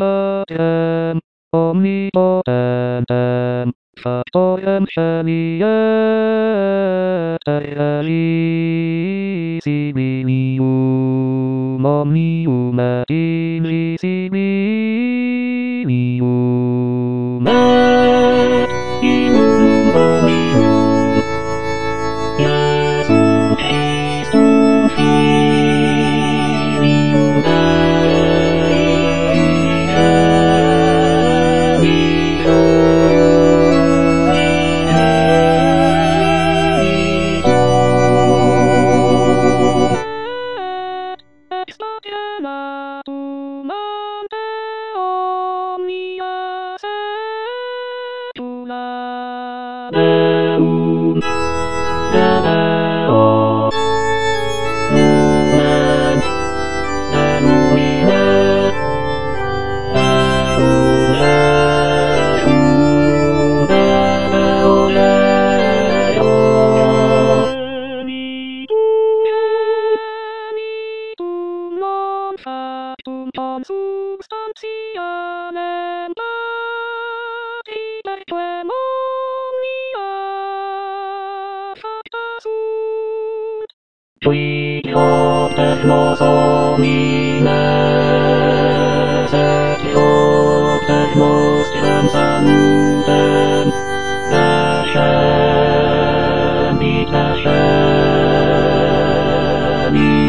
omnipotent, omnipotent, potentially Elisibilium, omnium et indivisibilium et innum omnium. Iesum Christum Filium Dei Genitori et explodienatum ante omnia saecula Deum Deo Lumen Lumine Deum Deo Genitum non factum consubstantialem partipequem omnia facta sunt. Qui Theotechnos homines et Theotechnos transantem nascemit